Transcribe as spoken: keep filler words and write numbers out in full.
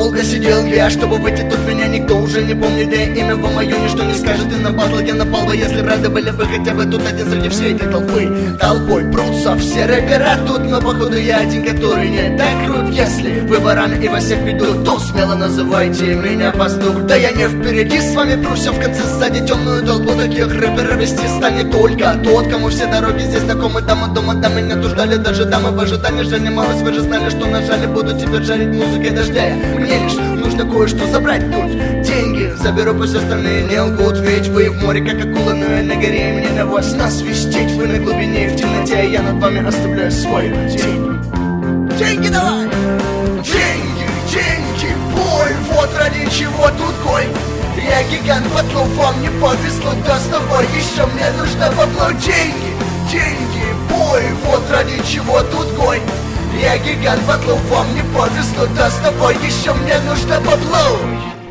долго сидел я, чтобы выйти тут, меня никто уже не помнит. Да имя по мое ничто не скажет, и на батл я напал бы. Если рады были вы хотя бы тут один среди всей этой толпы. Толпой прутся все рэпера тут, но походу я один, который не так крут. Если вы бараны и вас всех ведут, то смело называйте меня пастух. Да я не впереди, с вами пру, все в конце сзади. Темную толпу таких рэперов вести станет только тот, кому все дороги здесь знакомы. Дамы дома, да меня тут ждали, даже дамы в ожидании жали малость. Вы же знали, что нажали, буду теперь жарить музыкой дождя. Мне лишь нужно кое-что забрать тут. Деньги заберу, пусть остальные не лгут. Ведь вы в море, как акула, но я на горе, и мне на вас насвистеть. Вы на глубине и в темноте, а я над вами оставляю свою тень. Деньги давай! Деньги, деньги, бой, вот ради чего тут бой. Я гигант, батлов, вам не повезло, доставай еще, мне нужно бабло. Деньги, деньги, бой, вот ради чего тут бой. Я гигант, батлов, вам не повезло, доставай еще, мне нужно бабло.